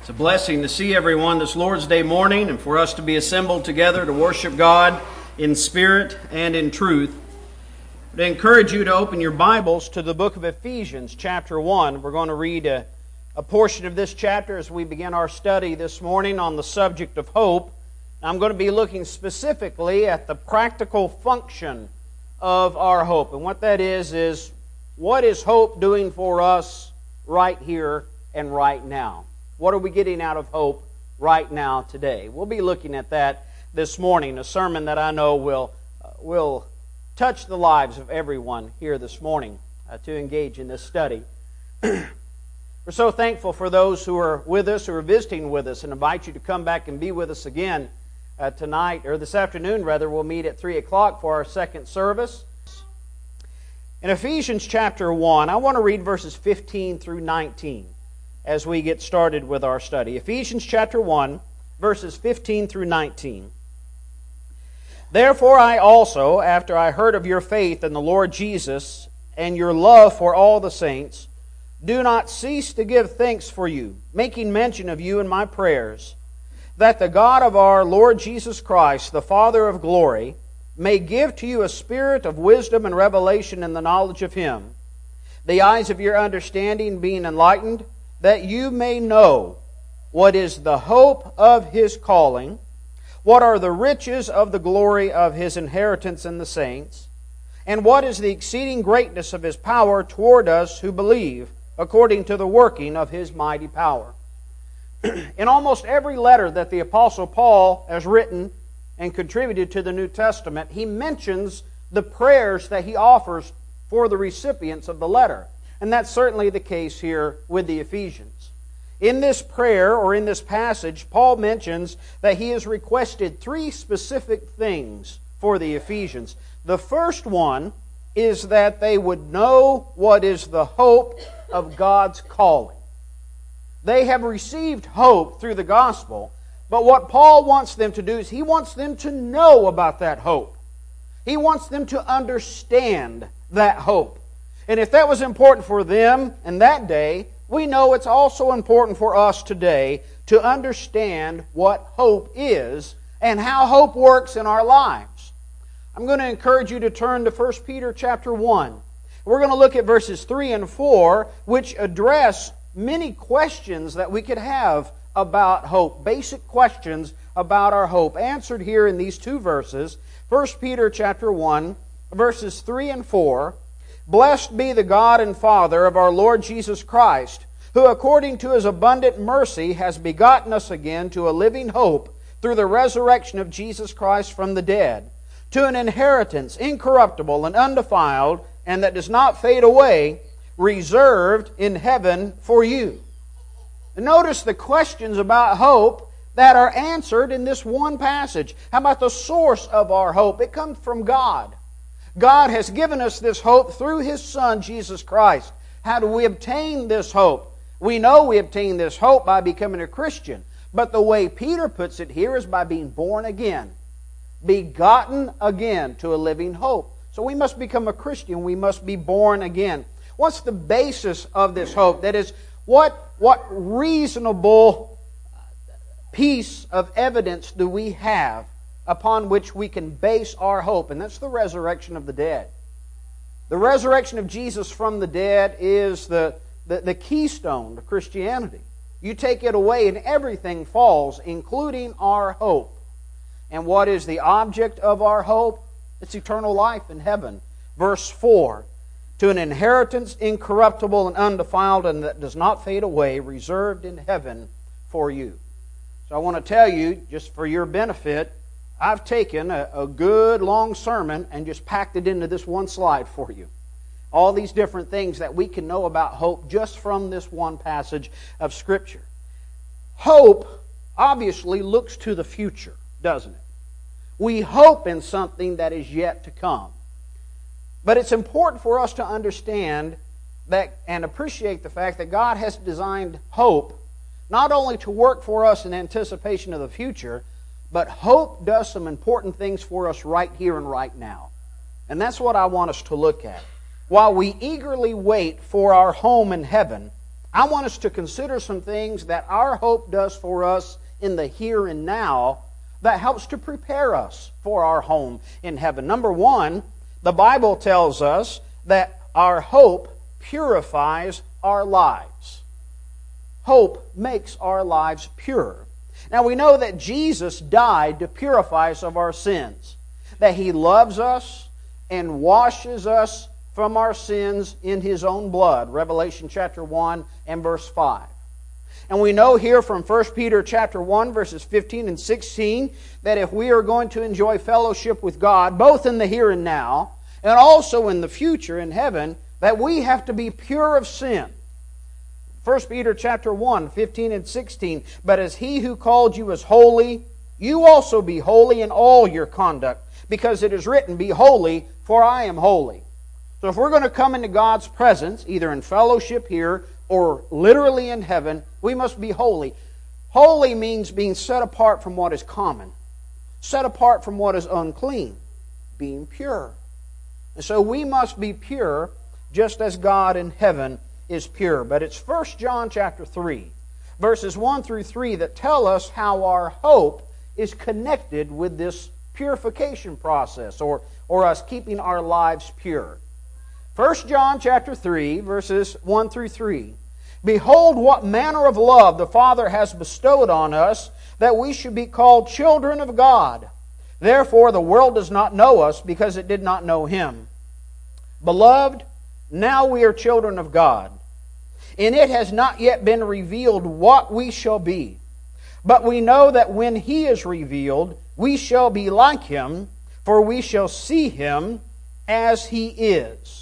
It's a blessing to see everyone this Lord's Day morning and for us to be assembled together to worship God in spirit and in truth. I encourage you to open your Bibles to the book of Ephesians, chapter 1. We're going to read a portion of this chapter as we begin our study this morning on the subject of hope. I'm going to be looking specifically at the practical function of our hope. And what that is what is hope doing for us right here and right now? What are we getting out of hope right now today? We'll be looking at that this morning, a sermon that I know will touch the lives of everyone here this morning to engage in this study. We're so thankful for those who are with us, who are visiting with us, and invite you to come back and be with us again tonight, or this afternoon rather. We'll meet at 3 o'clock for our second service. In Ephesians chapter 1, I want to read verses 15 through 19 as we get started with our study. Ephesians chapter 1, verses 15 through 19. Therefore I also, after I heard of your faith in the Lord Jesus and your love for all the saints, do not cease to give thanks for you, making mention of you in my prayers, that the God of our Lord Jesus Christ, the Father of glory, may give to you a spirit of wisdom and revelation in the knowledge of Him, the eyes of your understanding being enlightened, that you may know what is the hope of His calling, what are the riches of the glory of His inheritance in the saints, and what is the exceeding greatness of His power toward us who believe, according to the working of His mighty power. In almost every letter that the Apostle Paul has written and contributed to the New Testament, he mentions the prayers that he offers for the recipients of the letter. And that's certainly the case here with the Ephesians. In this prayer, or in this passage, Paul mentions that he has requested three specific things for the Ephesians. The first one is that they would know what is the hope of God's calling. They have received hope through the gospel, but what Paul wants them to do is he wants them to know about that hope. He wants them to understand that hope. And if that was important for them in that day, we know it's also important for us today to understand what hope is and how hope works in our lives. I'm going to encourage you to turn to 1 Peter chapter 1. We're going to look at verses 3 and 4, which address many questions that we could have about hope, basic questions about our hope, answered here in these two verses. 1 Peter chapter 1, verses 3 and 4. Blessed be the God and Father of our Lord Jesus Christ, who according to His abundant mercy has begotten us again to a living hope through the resurrection of Jesus Christ from the dead, to an inheritance incorruptible and undefiled, and that does not fade away, reserved in heaven for you. And notice the questions about hope that are answered in this one passage. How about the source of our hope? It comes from God. God has given us this hope through His Son, Jesus Christ. How do we obtain this hope? We know we obtain this hope by becoming a Christian. But the way Peter puts it here is by being born again. Begotten again to a living hope. So we must become a Christian. We must be born again. What's the basis of this hope? That is, what reasonable piece of evidence do we have upon which we can base our hope? And that's the resurrection of the dead. The resurrection of Jesus from the dead is the keystone of Christianity. You take it away and everything falls, including our hope. And what is the object of our hope? It's eternal life in heaven. Verse 4, to an inheritance incorruptible and undefiled and that does not fade away, reserved in heaven for you. So I want to tell you, just for your benefit, I've taken a good long sermon and just packed it into this one slide for you. All these different things that we can know about hope just from this one passage of Scripture. Hope obviously looks to the future, doesn't it? We hope in something that is yet to come. But it's important for us to understand that and appreciate the fact that God has designed hope not only to work for us in anticipation of the future, but hope does some important things for us right here and right now. And that's what I want us to look at. While we eagerly wait for our home in heaven, I want us to consider some things that our hope does for us in the here and now that helps to prepare us for our home in heaven. Number one, the Bible tells us that our hope purifies our lives. Hope makes our lives pure. Now we know that Jesus died to purify us of our sins, that He loves us and washes us from our sins in His own blood. Revelation chapter 1 and verse 5. And we know here from 1 Peter chapter 1 verses 15 and 16 that if we are going to enjoy fellowship with God, both in the here and now, and also in the future in heaven, that we have to be pure of sin. 1 Peter chapter 1, 15 and 16, but as He who called you is holy, you also be holy in all your conduct, because it is written, be holy, for I am holy. So if we're going to come into God's presence, either in fellowship here or literally in heaven, we must be holy. Holy means being set apart from what is common, set apart from what is unclean, being pure. And so we must be pure just as God in heaven is pure. But it's 1 John chapter 3, verses 1 through 3 that tell us how our hope is connected with this purification process or us keeping our lives pure. 1 John chapter 3, verses 1 through 3. Behold, what manner of love the Father has bestowed on us, that we should be called children of God. Therefore the world does not know us, because it did not know Him. Beloved, now we are children of God, and it has not yet been revealed what we shall be. But we know that when He is revealed, we shall be like Him, for we shall see Him as He is.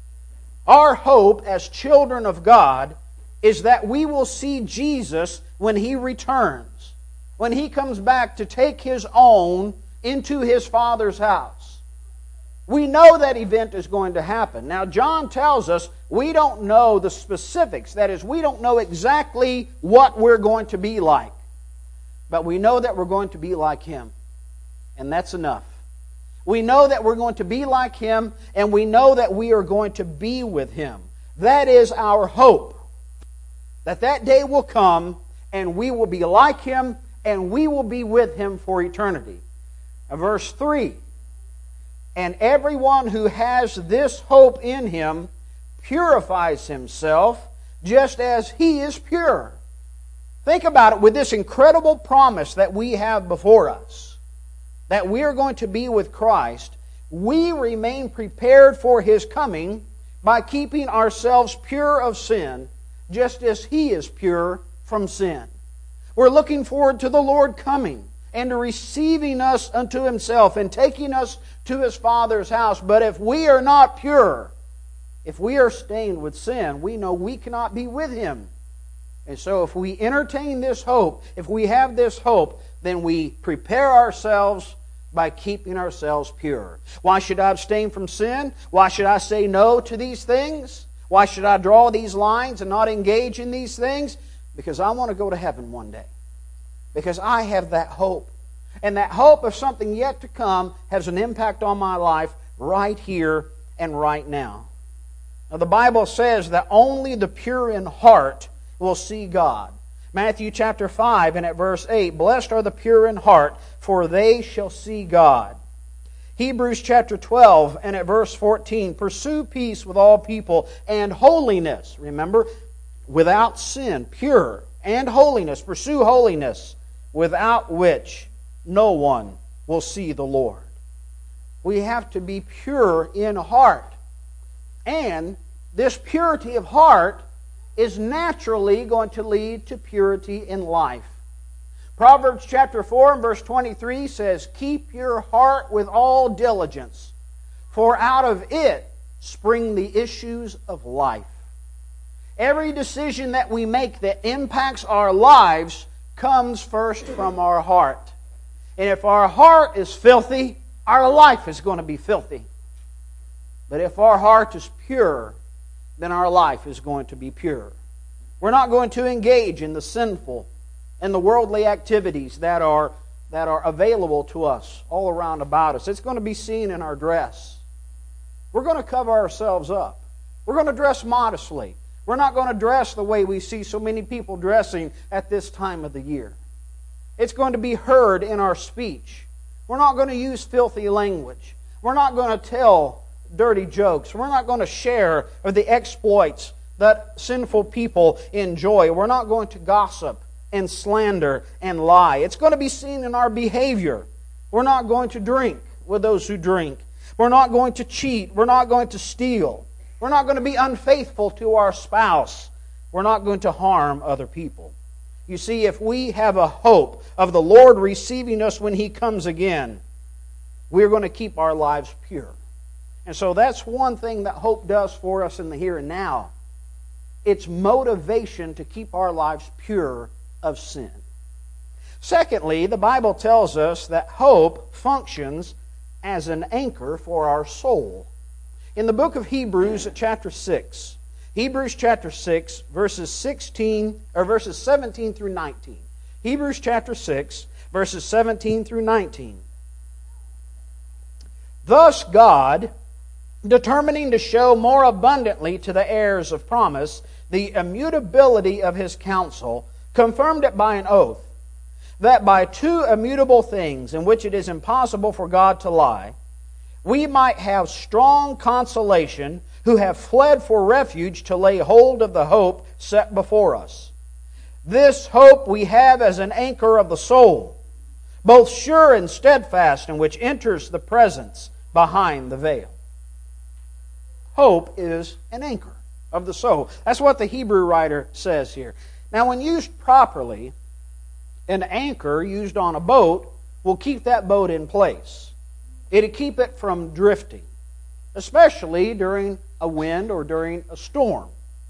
Our hope as children of God is that we will see Jesus when He returns, when He comes back to take His own into His Father's house. We know that event is going to happen. Now, John tells us we don't know the specifics. That is, we don't know exactly what we're going to be like. But we know that we're going to be like Him. And that's enough. We know that we're going to be like Him, and we know that we are going to be with Him. That is our hope. That day will come, and we will be like Him, and we will be with Him for eternity. Verse 3. And everyone who has this hope in Him purifies himself just as He is pure. Think about it, with this incredible promise that we have before us, that we are going to be with Christ, we remain prepared for His coming by keeping ourselves pure of sin, just as He is pure from sin. We're looking forward to the Lord coming and to receiving us unto Himself and taking us to His Father's house. But if we are not pure, if we are stained with sin, we know we cannot be with Him. And so if we entertain this hope, if we have this hope, then we prepare ourselves by keeping ourselves pure. Why should I abstain from sin? Why should I say no to these things? Why should I draw these lines and not engage in these things? Because I want to go to heaven one day. Because I have that hope. And that hope of something yet to come has an impact on my life right here and right now. Now the Bible says that only the pure in heart will see God. Matthew chapter 5 and at verse 8, blessed are the pure in heart, for they shall see God. Hebrews chapter 12 and at verse 14, pursue peace with all people and holiness. Remember, without sin, pure and holiness. Pursue holiness, without which no one will see the Lord. We have to be pure in heart. And this purity of heart is naturally going to lead to purity in life. Proverbs chapter 4 and verse 23 says, keep your heart with all diligence, for out of it spring the issues of life. Every decision that we make that impacts our lives comes first from our heart. And if our heart is filthy, our life is going to be filthy. But if our heart is pure, then our life is going to be pure. We're not going to engage in the sinful and the worldly activities that are available to us all around about us. It's going to be seen in our dress. We're going to cover ourselves up. We're going to dress modestly. We're not going to dress the way we see so many people dressing at this time of the year. It's going to be heard in our speech. We're not going to use filthy language. We're not going to tell dirty jokes. We're not going to share of the exploits that sinful people enjoy. We're not going to gossip and slander and lie. It's going to be seen in our behavior. We're not going to drink with those who drink. We're not going to cheat. We're not going to steal. We're not going to be unfaithful to our spouse. We're not going to harm other people. You see, if we have a hope of the Lord receiving us when He comes again, we're going to keep our lives pure. And so that's one thing that hope does for us in the here and now. It's motivation to keep our lives pure of sin. Secondly, the Bible tells us that hope functions as an anchor for our soul. In the book of Hebrews at chapter 6, Hebrews chapter 6, verses 17 through 19. Hebrews chapter 6, verses 17 through 19. Thus God, determining to show more abundantly to the heirs of promise the immutability of His counsel, confirmed it by an oath, that by two immutable things in which it is impossible for God to lie, we might have strong consolation who have fled for refuge to lay hold of the hope set before us. This hope we have as an anchor of the soul, both sure and steadfast, in which enters the presence behind the veil. Hope is an anchor of the soul. That's what the Hebrew writer says here. Now, when used properly, an anchor used on a boat will keep that boat in place. It'll keep it from drifting, especially during a wind or during a storm.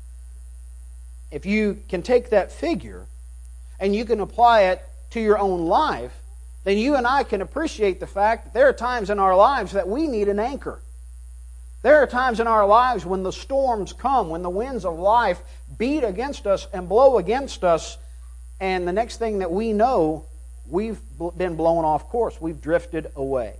If you can take that figure and you can apply it to your own life, then you and I can appreciate the fact that there are times in our lives that we need an anchor. There are times in our lives when the storms come, when the winds of life beat against us and blow against us, and the next thing that we know, we've been blown off course. We've drifted away.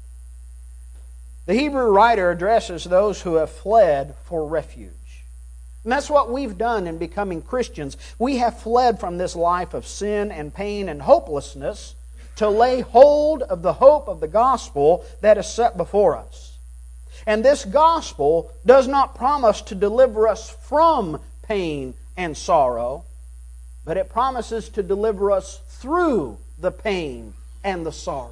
The Hebrew writer addresses those who have fled for refuge. And that's what we've done in becoming Christians. We have fled from this life of sin and pain and hopelessness to lay hold of the hope of the gospel that is set before us. And this gospel does not promise to deliver us from pain and sorrow, but it promises to deliver us through the pain and the sorrow.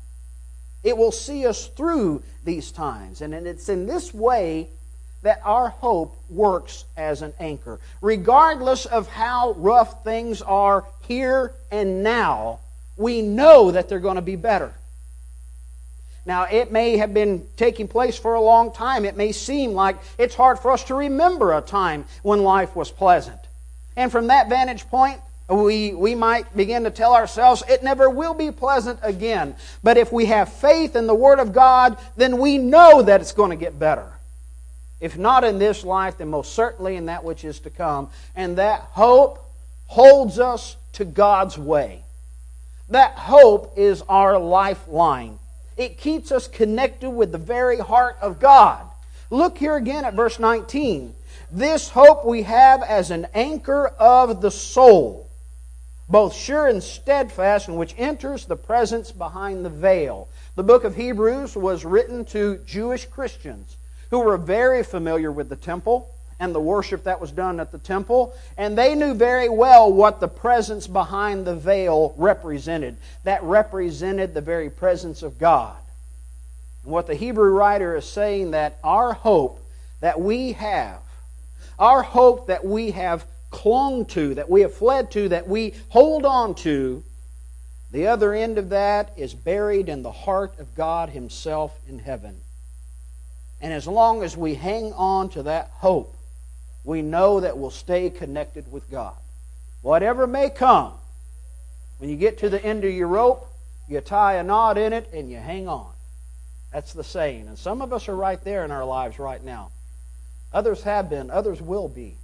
It will see us through these times. And it's in this way that our hope works as an anchor. Regardless of how rough things are here and now, we know that they're going to be better. Now, it may have been taking place for a long time. It may seem like it's hard for us to remember a time when life was pleasant. And from that vantage point, we might begin to tell ourselves it never will be pleasant again. But if we have faith in the Word of God, then we know that it's going to get better. If not in this life, then most certainly in that which is to come. And that hope holds us to God's way. That hope is our lifeline. It keeps us connected with the very heart of God. Look here again at verse 19. This hope we have as an anchor of the soul, both sure and steadfast, in which enters the presence behind the veil. The book of Hebrews was written to Jewish Christians who were very familiar with the temple and the worship that was done at the temple, and they knew very well what the presence behind the veil represented. That represented the very presence of God. And what the Hebrew writer is saying, that our hope that we have, our hope that we have clung to, that we have fled to, that we hold on to, the other end of that is buried in the heart of God Himself in heaven. And as long as we hang on to that hope, we know that we'll stay connected with God. Whatever may come, when you get to the end of your rope, you tie a knot in it and you hang on. That's the saying. And some of us are right there in our lives right now. Others have been, others will be.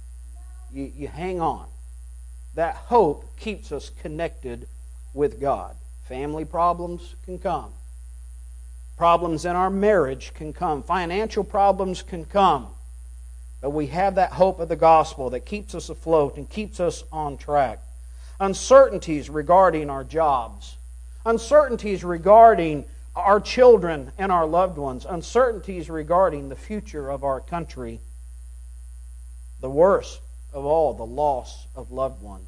You hang on. That hope keeps us connected with God. Family problems can come. Problems in our marriage can come. Financial problems can come. But we have that hope of the gospel that keeps us afloat and keeps us on track. Uncertainties regarding our jobs. Uncertainties regarding our children and our loved ones. Uncertainties regarding the future of our country. The worst of all, the loss of loved ones.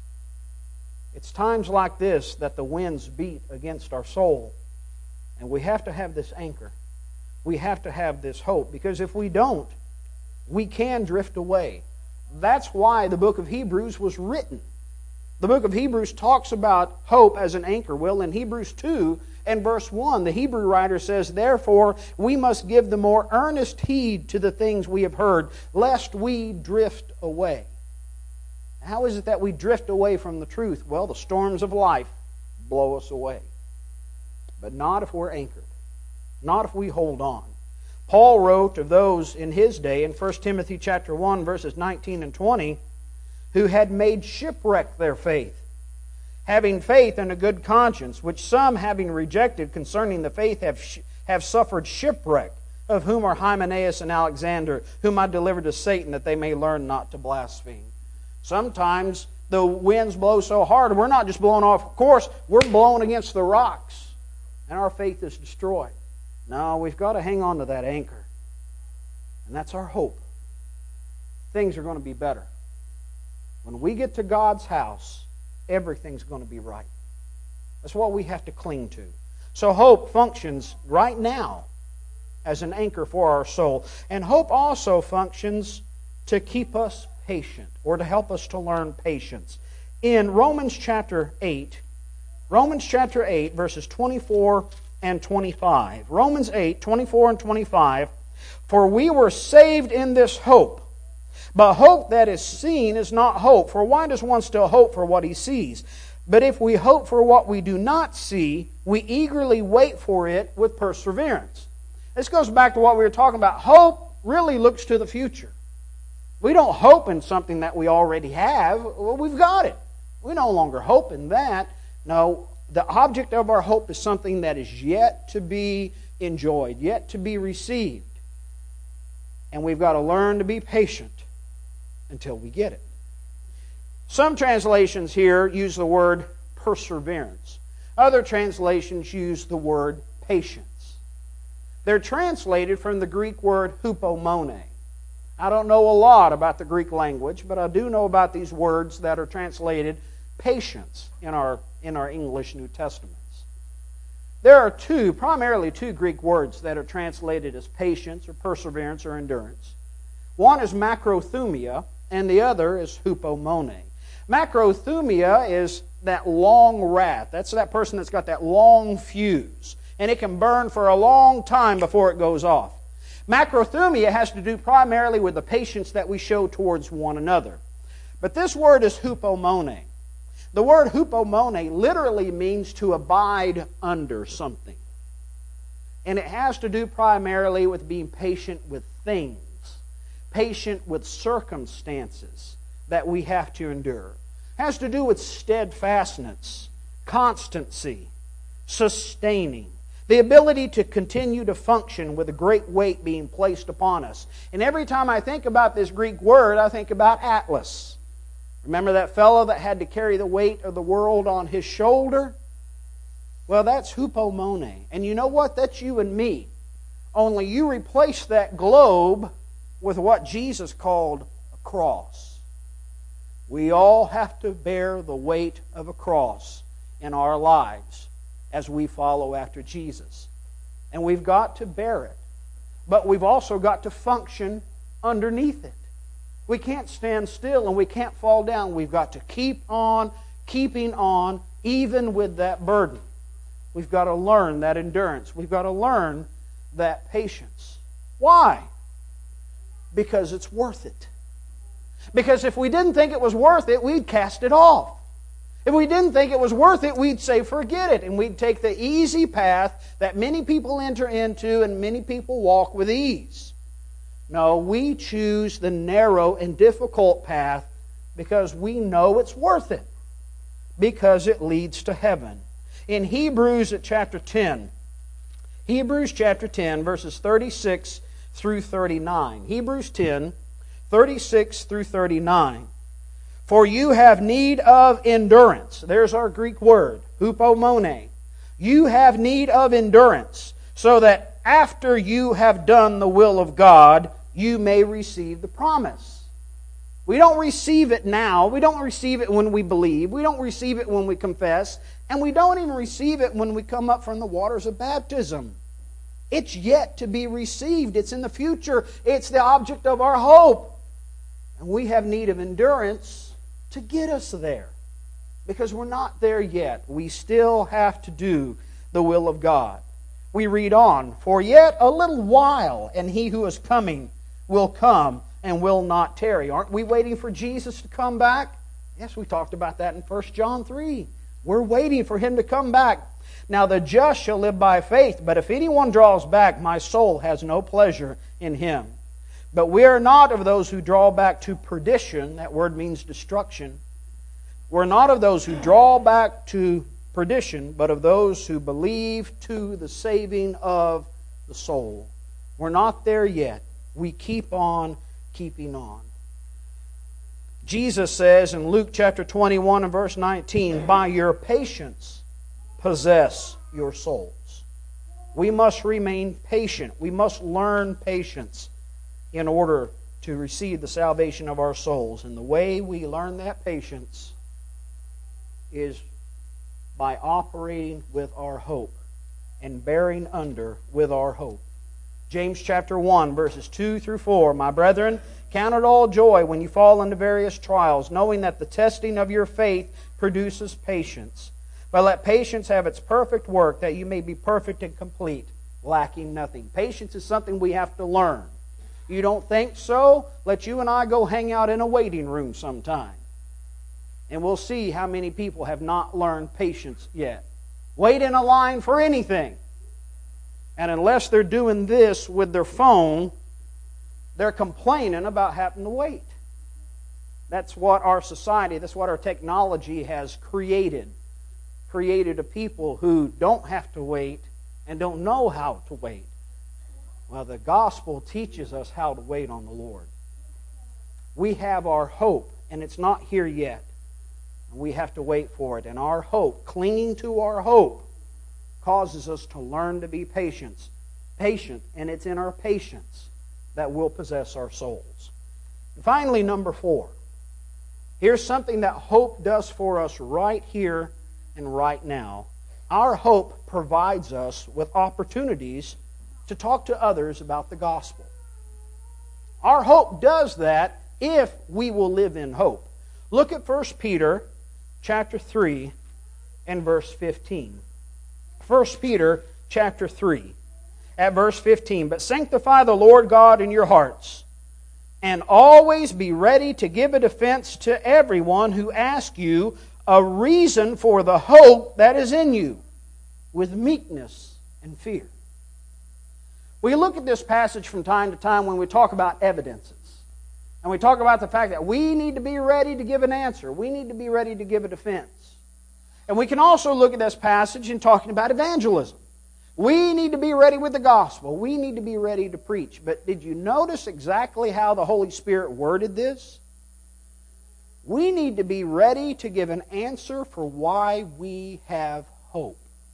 It's times like this that the winds beat against our soul. And we have to have this anchor. We have to have this hope. Because if we don't, we can drift away. That's why the book of Hebrews was written. The book of Hebrews talks about hope as an anchor. Well, in Hebrews 2 and verse 1, the Hebrew writer says, "Therefore we must give the more earnest heed to the things we have heard, lest we drift away." How is it that we drift away from the truth? Well, the storms of life blow us away. But not if we're anchored. Not if we hold on. Paul wrote of those in his day in 1 Timothy chapter 1, verses 19 and 20, who had made shipwreck their faith, having faith and a good conscience, which some, having rejected concerning the faith, have suffered shipwreck, of whom are Hymenaeus and Alexander, whom I delivered to Satan, that they may learn not to blaspheme. Sometimes the winds blow so hard, we're not just blowing off course, we're blowing against the rocks, and our faith is destroyed. No, we've got to hang on to that anchor. And that's our hope. Things are going to be better. When we get to God's house, everything's going to be right. That's what we have to cling to. So hope functions right now as an anchor for our soul. And hope also functions to keep us patient, or to help us to learn patience. In Romans chapter 8, verses 24 and 25. Romans 8, 24 and 25. "For we were saved in this hope. But hope that is seen is not hope. For why does one still hope for what he sees? But if we hope for what we do not see, we eagerly wait for it with perseverance." This goes back to what we were talking about. Hope really looks to the future. We don't hope in something that we already have. Well, we've got it. We no longer hope in that. No, the object of our hope is something that is yet to be enjoyed, yet to be received. And we've got to learn to be patient until we get it. Some translations here use the word perseverance. Other translations use the word patience. They're translated from the Greek word hupomone. I don't know a lot about the Greek language, but I do know about these words that are translated patience in our English New Testaments. There are primarily two Greek words that are translated as patience or perseverance or endurance. One is macrothumia, and the other is hupomone. Macrothumia is that long wrath. That's that person that's got that long fuse, and it can burn for a long time before it goes off. Macrothumia has to do primarily with the patience that we show towards one another. But this word is hupomone. The word hupomone literally means to abide under something. And it has to do primarily with being patient with things, patient with circumstances that we have to endure. It has to do with steadfastness, constancy, sustaining. The ability to continue to function with a great weight being placed upon us. And every time I think about this Greek word, I think about Atlas. Remember that fellow that had to carry the weight of the world on his shoulder? Well, that's hupomone. And you know what? That's you and me. Only you replace that globe with what Jesus called a cross. We all have to bear the weight of a cross in our lives as we follow after Jesus. And we've got to bear it. But we've also got to function underneath it. We can't stand still and we can't fall down. We've got to keep on keeping on even with that burden. We've got to learn that endurance. We've got to learn that patience. Why? Because it's worth it. Because if we didn't think it was worth it, we'd cast it off. If we didn't think it was worth it, we'd say, forget it. And we'd take the easy path that many people enter into and many people walk with ease. No, we choose the narrow and difficult path because we know it's worth it. Because it leads to heaven. In Hebrews chapter 10, verses 36 through 39. Hebrews 10, 36 through 39. For you have need of endurance. There's our Greek word, hupomone. You have need of endurance, so that after you have done the will of God, you may receive the promise. We don't receive it now. We don't receive it when we believe. We don't receive it when we confess. And we don't even receive it when we come up from the waters of baptism. It's yet to be received. It's in the future. It's the object of our hope. And we have need of endurance to get us there. Because we're not there yet. We still have to do the will of God. We read on, for yet a little while, and he who is coming will come and will not tarry. Aren't we waiting for Jesus to come back? Yes, we talked about that in 1 John 3. We're waiting for Him to come back. Now the just shall live by faith, but if anyone draws back, my soul has no pleasure in him. But we are not of those who draw back to perdition. That word means destruction. We're not of those who draw back to perdition, but of those who believe to the saving of the soul. We're not there yet. We keep on keeping on. Jesus says in Luke chapter 21 and verse 19, by your patience possess your souls. We must remain patient. We must learn patience in order to receive the salvation of our souls. And the way we learn that patience is by operating with our hope and bearing under with our hope. James chapter 1, verses 2 through 4. My brethren, count it all joy when you fall into various trials, knowing that the testing of your faith produces patience. But let patience have its perfect work, that you may be perfect and complete, lacking nothing. Patience is something we have to learn. You don't think so? Let you and I go hang out in a waiting room sometime. And we'll see how many people have not learned patience yet. Wait in a line for anything. And unless they're doing this with their phone, they're complaining about having to wait. That's what our society, that's what our technology has created. Created a people who don't have to wait and don't know how to wait. Well, the gospel teaches us how to wait on the Lord. We have our hope, and it's not here yet. We have to wait for it. And our hope, clinging to our hope, causes us to learn to be patient. And it's in our patience that we'll possess our souls. And finally, number 4. Here's something that hope does for us right here and right now. Our hope provides us with opportunities to talk to others about the gospel. Our hope does that if we will live in hope. Look at 1 Peter chapter 3 and verse 15. 1 Peter chapter 3 at verse 15. But sanctify the Lord God in your hearts, and always be ready to give a defense to everyone who asks you a reason for the hope that is in you, with meekness and fear. We look at this passage from time to time when we talk about evidences. And we talk about the fact that we need to be ready to give an answer. We need to be ready to give a defense. And we can also look at this passage in talking about evangelism. We need to be ready with the gospel. We need to be ready to preach. But did you notice exactly how the Holy Spirit worded this? We need to be ready to give an answer for why we have hope.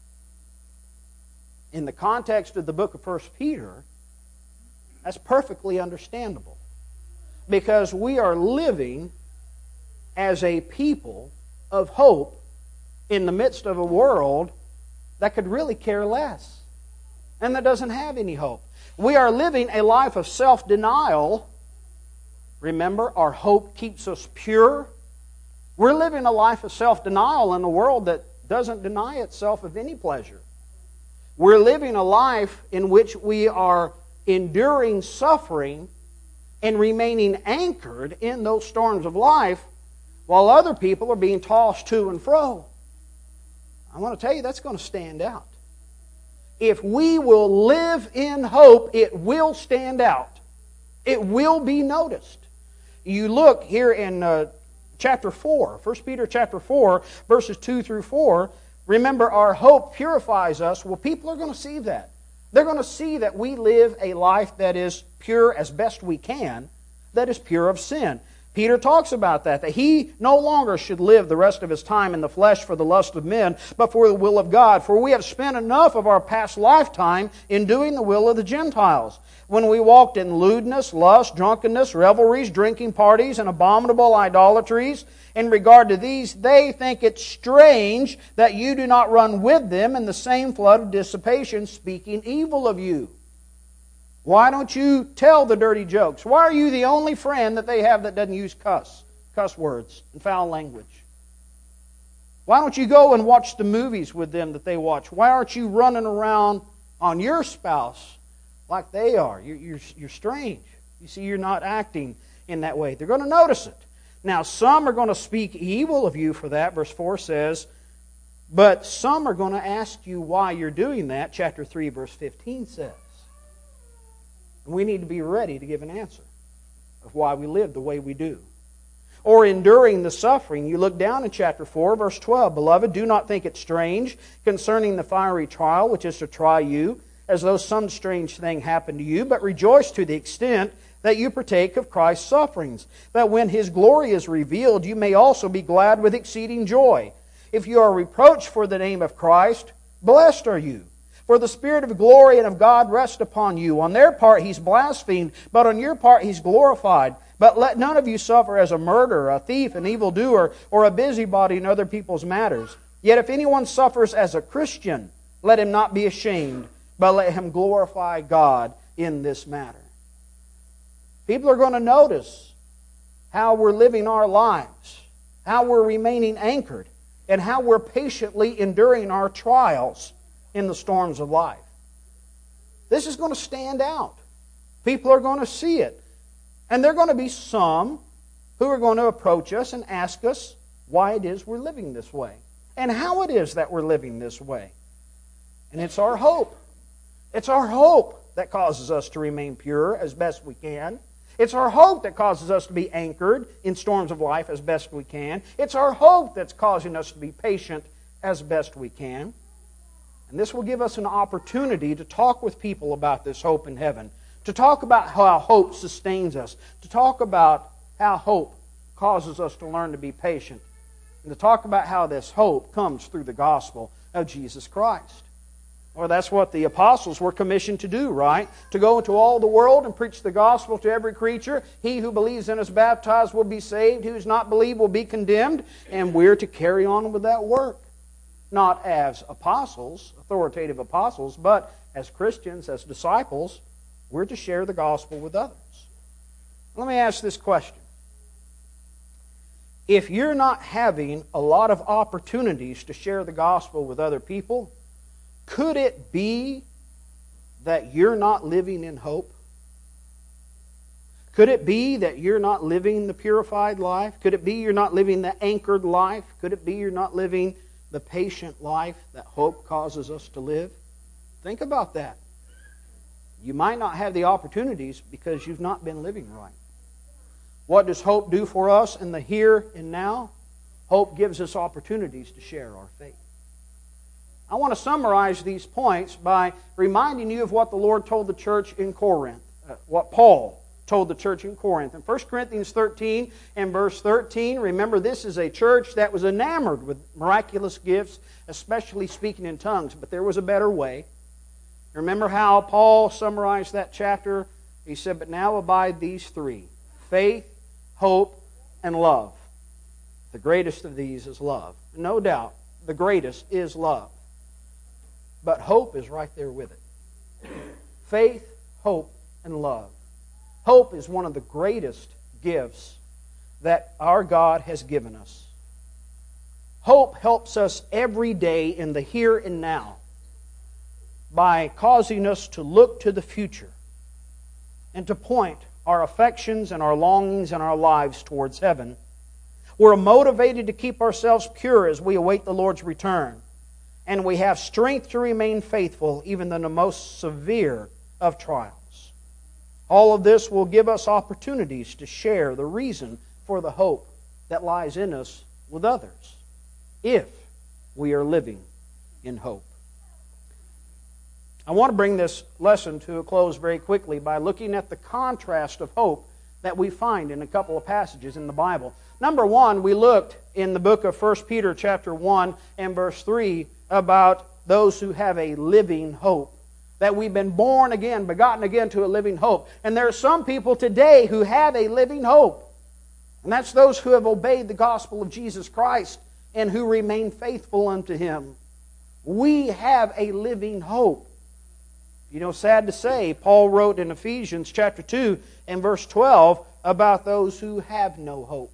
In the context of the book of 1 Peter, that's perfectly understandable. Because we are living as a people of hope in the midst of a world that could really care less and that doesn't have any hope. We are living a life of self-denial. Remember, our hope keeps us pure. We're living a life of self-denial in a world that doesn't deny itself of any pleasure. We're living a life in which we are enduring suffering and remaining anchored in those storms of life while other people are being tossed to and fro. I want to tell you, that's going to stand out. If we will live in hope, it will stand out. It will be noticed. You look here in chapter 4, 1 Peter chapter 4, verses 2 through 4. Remember, our hope purifies us. Well, people are going to see that. They're going to see that we live a life that is pure as best we can. that is pure of sin. Peter talks about that he no longer should live the rest of his time in the flesh for the lust of men, but for the will of God. For we have spent enough of our past lifetime in doing the will of the Gentiles, when we walked in lewdness, lust, drunkenness, revelries, drinking parties, and abominable idolatries. In regard to these, they think it strange that you do not run with them in the same flood of dissipation, speaking evil of you. Why don't you tell the dirty jokes? Why are you the only friend that they have that doesn't use cuss words and foul language? Why don't you go and watch the movies with them that they watch? Why aren't you running around on your spouse like they are? You're strange. You see, you're not acting in that way. They're going to notice it. Now, some are going to speak evil of you for that. Verse 4 says, but some are going to ask you why you're doing that. Chapter 3, verse 15 says. We need to be ready to give an answer of why we live the way we do. Or enduring the suffering. You look down in chapter 4, verse 12. Beloved, do not think it strange concerning the fiery trial which is to try you, as though some strange thing happened to you, but rejoice to the extent that you partake of Christ's sufferings, that when His glory is revealed, you may also be glad with exceeding joy. If you are reproached for the name of Christ, blessed are you. For the Spirit of glory and of God rest upon you. On their part He's blasphemed, but on your part He's glorified. But let none of you suffer as a murderer, a thief, an evildoer, or a busybody in other people's matters. Yet if anyone suffers as a Christian, let him not be ashamed, but let him glorify God in this matter. People are going to notice how we're living our lives, how we're remaining anchored, and how we're patiently enduring our trials in the storms of life. This is going to stand out. People are going to see it. And there are going to be some who are going to approach us and ask us why it is we're living this way, and how it is that we're living this way. And it's our hope. It's our hope that causes us to remain pure as best we can. It's our hope that causes us to be anchored in storms of life as best we can. It's our hope that's causing us to be patient as best we can. And this will give us an opportunity to talk with people about this hope in heaven, to talk about how hope sustains us, to talk about how hope causes us to learn to be patient, and to talk about how this hope comes through the gospel of Jesus Christ. Well, that's what the apostles were commissioned to do, right? To go into all the world and preach the gospel to every creature. He who believes and is baptized will be saved. He who does not believe will be condemned. And we're to carry on with that work. Not as apostles, authoritative apostles, but as Christians, as disciples, we're to share the gospel with others. Let me ask this question. If you're not having a lot of opportunities to share the gospel with other people, could it be that you're not living in hope? Could it be that you're not living the purified life? Could it be you're not living the anchored life? Could it be you're not living the patient life that hope causes us to live? Think about that. You might not have the opportunities because you've not been living right. What does hope do for us in the here and now? Hope gives us opportunities to share our faith. I want to summarize these points by reminding you of what the Lord told the church in Corinth, what Paul told the church in Corinth. In 1 Corinthians 13 and verse 13, remember this is a church that was enamored with miraculous gifts, especially speaking in tongues, but there was a better way. Remember how Paul summarized that chapter? He said, but now abide these three: faith, hope, and love. The greatest of these is love. No doubt, the greatest is love. But hope is right there with it. Faith, hope, and love. Hope is one of the greatest gifts that our God has given us. Hope helps us every day in the here and now by causing us to look to the future and to point our affections and our longings and our lives towards heaven. We're motivated to keep ourselves pure as we await the Lord's return. And we have strength to remain faithful even in the most severe of trials. All of this will give us opportunities to share the reason for the hope that lies in us with others, if we are living in hope. I want to bring this lesson to a close very quickly by looking at the contrast of hope that we find in a couple of passages in the Bible. Number one, we looked in the book of 1 Peter chapter 1 and verse 3 about those who have a living hope. That we've been born again, begotten again to a living hope. And there are some people today who have a living hope. And that's those who have obeyed the gospel of Jesus Christ and who remain faithful unto Him. We have a living hope. You know, sad to say, Paul wrote in Ephesians chapter 2 and verse 12 about those who have no hope.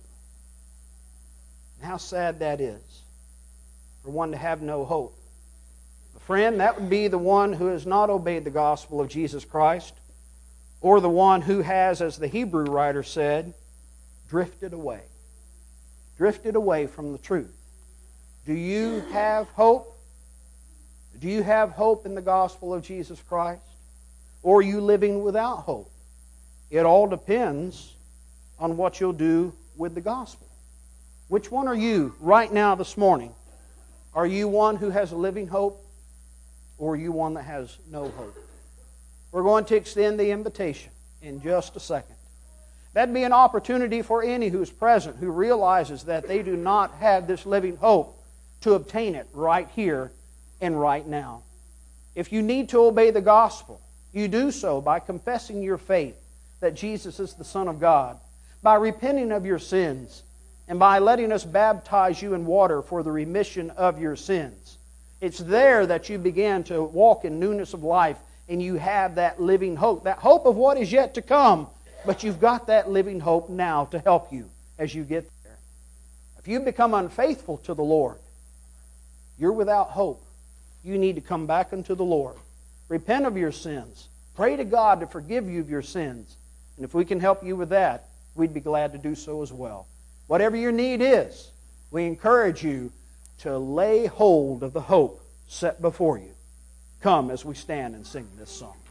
And how sad that is for one to have no hope. Friend, that would be the one who has not obeyed the gospel of Jesus Christ, or the one who has, as the Hebrew writer said, drifted away. Drifted away from the truth. Do you have hope? Do you have hope in the gospel of Jesus Christ? Or are you living without hope? It all depends on what you'll do with the gospel. Which one are you right now this morning? Are you one who has a living hope? Or are you one that has no hope? We're going to extend the invitation in just a second. That'd be an opportunity for any who's present who realizes that they do not have this living hope to obtain it right here and right now. If you need to obey the gospel, you do so by confessing your faith that Jesus is the Son of God, by repenting of your sins, and by letting us baptize you in water for the remission of your sins. It's there that you begin to walk in newness of life, and you have that living hope, that hope of what is yet to come, but you've got that living hope now to help you as you get there. If you become unfaithful to the Lord, you're without hope. You need to come back unto the Lord. Repent of your sins. Pray to God to forgive you of your sins. And if we can help you with that, we'd be glad to do so as well. Whatever your need is, we encourage you to lay hold of the hope set before you. Come as we stand and sing this song.